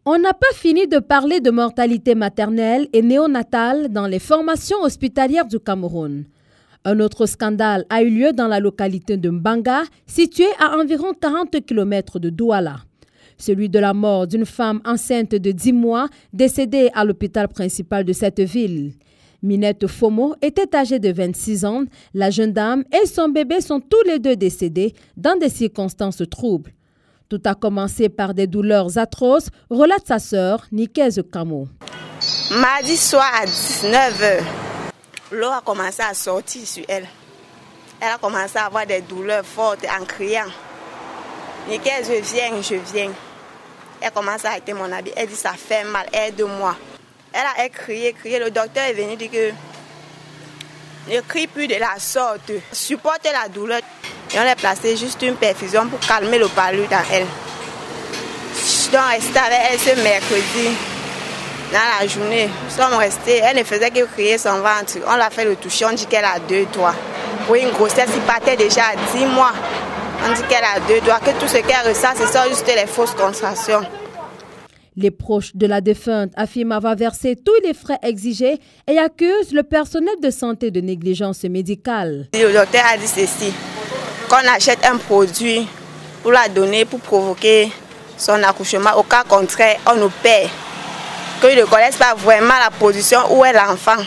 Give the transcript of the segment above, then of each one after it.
On n'a pas fini de parler de mortalité maternelle et néonatale dans les formations hospitalières du Cameroun. Un autre scandale a eu lieu dans la localité de Mbanga, située à environ 40 km de Douala. Celui de la mort d'une femme enceinte de 10 mois décédée à l'hôpital principal de cette ville. Minette Fomo était âgée de 26 ans. La jeune dame et son bébé sont tous les deux décédés dans des circonstances troubles. Tout a commencé par des douleurs atroces, relate sa sœur, Nikez Kamo. Mardi soir à 19h, l'eau a commencé à sortir sur elle. Elle a commencé à avoir des douleurs fortes en criant. Nikez, je viens. Elle commence à arrêter mon habit. Elle dit, ça fait mal, aide-moi. Elle a crié. Le docteur est venu dire que ne crie plus de la sorte. Supporte la douleur. Et on a placé juste une perfusion pour calmer le palu dans elle. Donc, rester avec elle ce mercredi, dans la journée. Nous sommes restés. Elle ne faisait que crier son ventre. On l'a fait le toucher. On dit qu'elle a 2 doigts. Pour une grossesse, il partait déjà à 10 mois. On dit qu'elle a 2 doigts. Que tout ce qu'elle ressent, ce sont juste les fausses contractions. Les proches de la défunte affirment avoir versé tous les frais exigés et accusent le personnel de santé de négligence médicale. Le docteur a dit ceci, qu'on achète un produit pour la donner, pour provoquer son accouchement. Au cas contraire, on nous paie. Qu'ils ne connaissent pas vraiment la position où est l'enfant.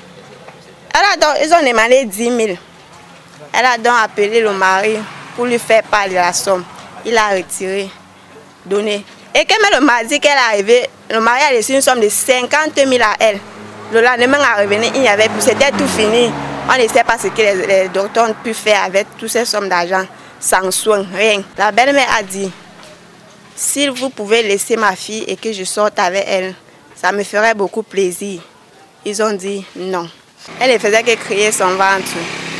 Ils ont demandé 10 000. Elle a donc appelé le mari pour lui faire part de la somme. Il a retiré, donné. Et quand le mardi qu'elle est arrivée, le mari a reçu une somme de 50 000 à elle. Le lendemain, à revenir, il n'y avait plus, c'était tout fini. On ne sait pas ce que les docteurs ont pu faire avec toutes ces sommes d'argent, sans soin, rien. La belle-mère a dit, si vous pouvez laisser ma fille et que je sorte avec elle, ça me ferait beaucoup plaisir. Ils ont dit non. Elle ne faisait que crier son ventre.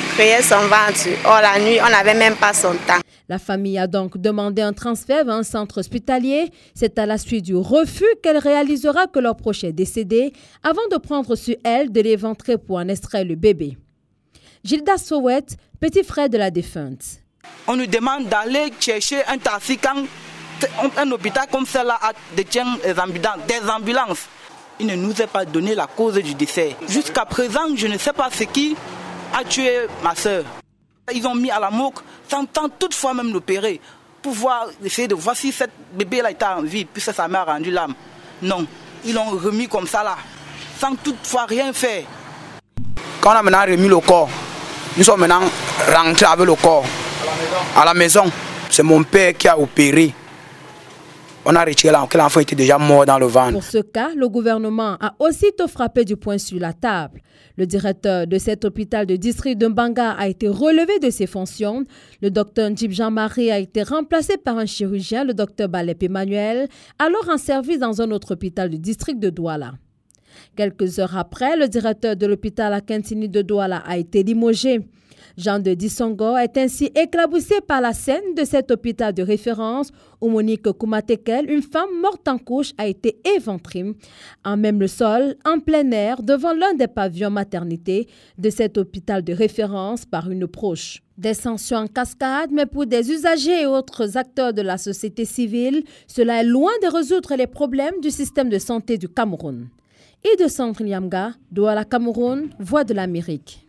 Or, la nuit, on n'avait même pas son temps. La famille a donc demandé un transfert vers un centre hospitalier. C'est à la suite du refus qu'elle réalisera que leur proche est décédé avant de prendre sur elle de l'éventrer pour en extraire le bébé. Gilda Sowet, petit frère de la défunte. On nous demande d'aller chercher un taxi quand un hôpital comme cela détient des ambulances. Il ne nous a pas donné la cause du décès. Jusqu'à présent, je ne sais pas ce qui a tué ma soeur. Ils ont mis à la morgue sans toutefois même l'opérer pour essayer de voir si cette bébé-là était en vie puisque sa mère a rendu l'âme. Non, ils l'ont remis comme ça là, sans toutefois rien faire. Quand on a maintenant remis le corps, nous sommes maintenant rentrés avec le corps à la maison. C'est mon père qui a opéré. On a retiré que l'enfant était déjà mort dans le ventre. Pour ce cas, le gouvernement a aussitôt frappé du poing sur la table. Le directeur de cet hôpital de district de Mbanga a été relevé de ses fonctions. Le docteur Ndjib Jean-Marie a été remplacé par un chirurgien, le docteur Balep Emmanuel, alors en service dans un autre hôpital du district de Douala. Quelques heures après, le directeur de l'hôpital à Kentini de Douala a été limogé. Jean de Dissongo est ainsi éclaboussé par la scène de cet hôpital de référence où Monique Koumatekel, une femme morte en couche, a été éventrée en même le sol, en plein air, devant l'un des pavillons maternité de cet hôpital de référence par une proche. Des sanctions en cascade, mais pour des usagers et autres acteurs de la société civile, cela est loin de résoudre les problèmes du système de santé du Cameroun. Et de Centre Nyamga, Douala Cameroun, Voix de l'Amérique.